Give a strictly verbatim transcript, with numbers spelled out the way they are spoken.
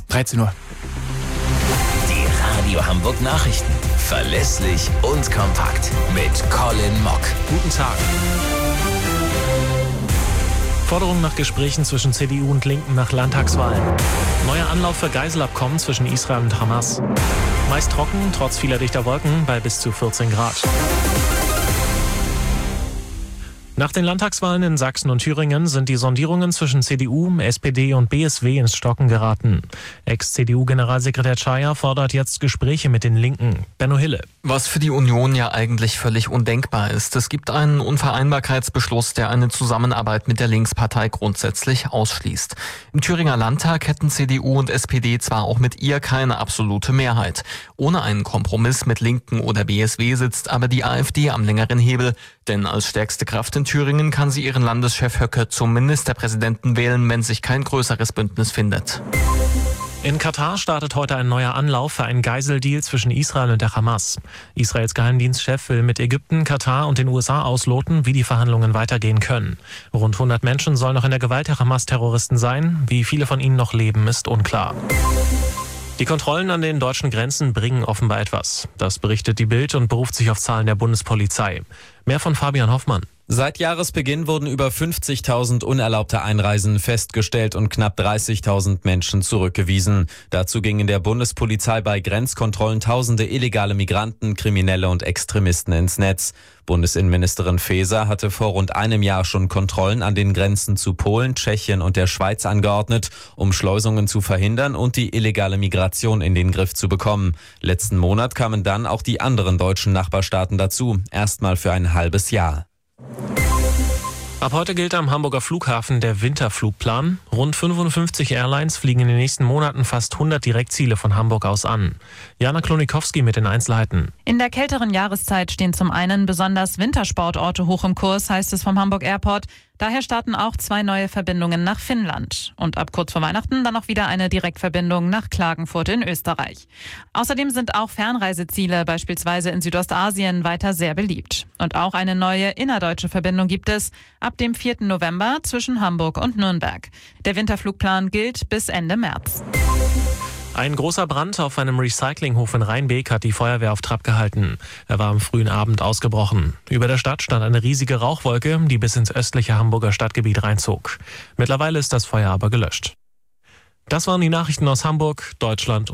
dreizehn Uhr. Die Radio Hamburg Nachrichten. Verlässlich und kompakt. Mit Colin Mock. Guten Tag. Forderung nach Gesprächen zwischen C D U und Linken nach Landtagswahlen. Neuer Anlauf für Geiselabkommen zwischen Israel und Hamas. Meist trocken, trotz vieler dichter Wolken, bei bis zu vierzehn Grad. Nach den Landtagswahlen in Sachsen und Thüringen sind die Sondierungen zwischen C D U, S P D und B S W ins Stocken geraten. Ex-C D U-Generalsekretär Czaja fordert jetzt Gespräche mit den Linken. Benno Hille. Was für die Union ja eigentlich völlig undenkbar ist. Es gibt einen Unvereinbarkeitsbeschluss, der eine Zusammenarbeit mit der Linkspartei grundsätzlich ausschließt. Im Thüringer Landtag hätten C D U und S P D zwar auch mit ihr keine absolute Mehrheit. Ohne einen Kompromiss mit Linken oder B S W sitzt aber die AfD am längeren Hebel. Denn als stärkste Kraft in Thüringen kann sie ihren Landeschef Höcke zum Ministerpräsidenten wählen, wenn sich kein größeres Bündnis findet. In Katar startet heute ein neuer Anlauf für einen Geiseldeal zwischen Israel und der Hamas. Israels Geheimdienstchef will mit Ägypten, Katar und den U S A ausloten, wie die Verhandlungen weitergehen können. Rund hundert Menschen sollen noch in der Gewalt der Hamas-Terroristen sein. Wie viele von ihnen noch leben, ist unklar. Die Kontrollen an den deutschen Grenzen bringen offenbar etwas. Das berichtet die Bild und beruft sich auf Zahlen der Bundespolizei. Mehr von Fabian Hoffmann. Seit Jahresbeginn wurden über fünfzigtausend unerlaubte Einreisen festgestellt und knapp dreißigtausend Menschen zurückgewiesen. Dazu gingen der Bundespolizei bei Grenzkontrollen tausende illegale Migranten, Kriminelle und Extremisten ins Netz. Bundesinnenministerin Faeser hatte vor rund einem Jahr schon Kontrollen an den Grenzen zu Polen, Tschechien und der Schweiz angeordnet, um Schleusungen zu verhindern und die illegale Migration in den Griff zu bekommen. Letzten Monat kamen dann auch die anderen deutschen Nachbarstaaten dazu, erstmal für ein halbes Jahr. Ab heute gilt am Hamburger Flughafen der Winterflugplan. Rund fünfundfünfzig Airlines fliegen in den nächsten Monaten fast hundert Direktziele von Hamburg aus an. Jana Klonikowski mit den Einzelheiten. In der kälteren Jahreszeit stehen zum einen besonders Wintersportorte hoch im Kurs, heißt es vom Hamburg Airport. Daher starten auch zwei neue Verbindungen nach Finnland. Und ab kurz vor Weihnachten dann auch wieder eine Direktverbindung nach Klagenfurt in Österreich. Außerdem sind auch Fernreiseziele, beispielsweise in Südostasien, weiter sehr beliebt. Und auch eine neue innerdeutsche Verbindung gibt es ab dem vierten November zwischen Hamburg und Nürnberg. Der Winterflugplan gilt bis Ende März. Ein großer Brand auf einem Recyclinghof in Rheinbeek hat die Feuerwehr auf Trab gehalten. Er war am frühen Abend ausgebrochen. Über der Stadt stand eine riesige Rauchwolke, die bis ins östliche Hamburger Stadtgebiet reinzog. Mittlerweile ist das Feuer aber gelöscht. Das waren die Nachrichten aus Hamburg, Deutschland